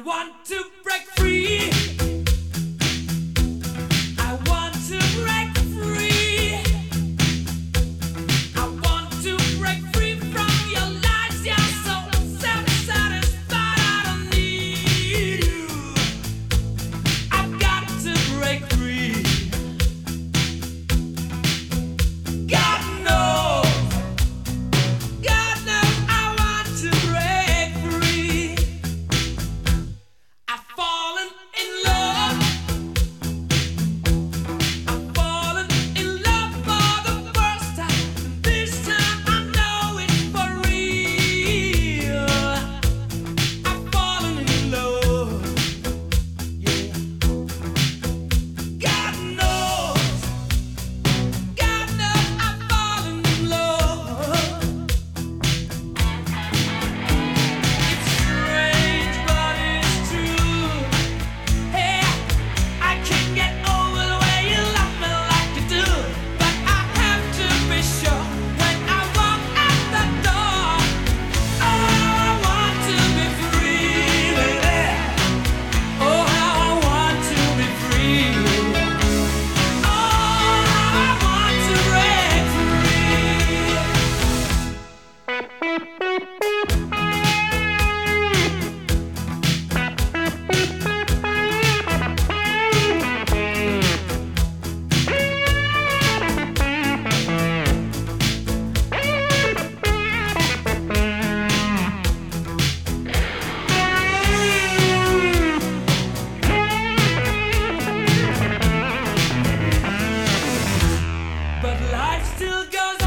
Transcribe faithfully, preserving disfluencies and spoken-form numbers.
want to break free. I want to break free. I want to break free from your lies. You're so self-satisfied. I don't need you. I've got to break free. God knows. God knows I want to break free. I've fallen in love. I've fallen in love for the first time. This time I know it's for real. I've fallen in love. Yeah. God knows. God knows I've fallen in love. It's strange, but it's true. Hey, I can't get over the way you love me like you do. But I have to be sure when I walk out the door. Oh, how I want to be free, baby. Oh, how I want to be free. Oh, how I want to break free. But life still goes